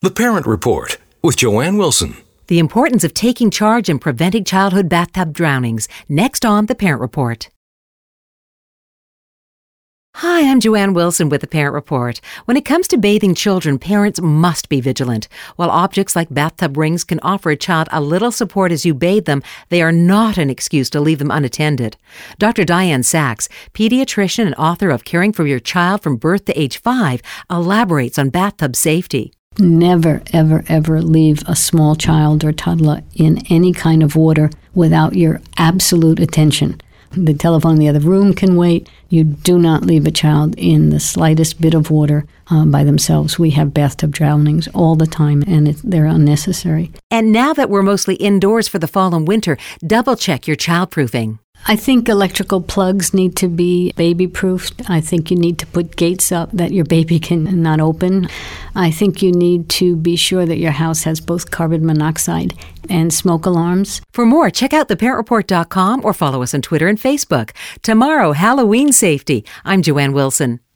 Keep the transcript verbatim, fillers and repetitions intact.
The Parent Report with Joanne Wilson. The importance of taking charge and preventing childhood bathtub drownings. Next on The Parent Report. Hi, I'm Joanne Wilson with The Parent Report. When it comes to bathing children, parents must be vigilant. While objects like bathtub rings can offer a child a little support as you bathe them, they are not an excuse to leave them unattended. Doctor Diane Sachs, pediatrician and author of Caring for Your Child from Birth to Age five, elaborates on bathtub safety. Never, ever, ever leave a small child or toddler in any kind of water without your absolute attention. The telephone in the other room can wait. You do not leave a child in the slightest bit of water uh, by themselves. We have bathtub drownings all the time, and it, they're unnecessary. And now that we're mostly indoors for the fall and winter, double-check your childproofing. I think electrical plugs need to be baby-proofed. I think you need to put gates up that your baby can not open. I think you need to be sure that your house has both carbon monoxide and smoke alarms. For more, check out the parent report dot com or follow us on Twitter and Facebook. Tomorrow, Halloween safety. I'm Joanne Wilson.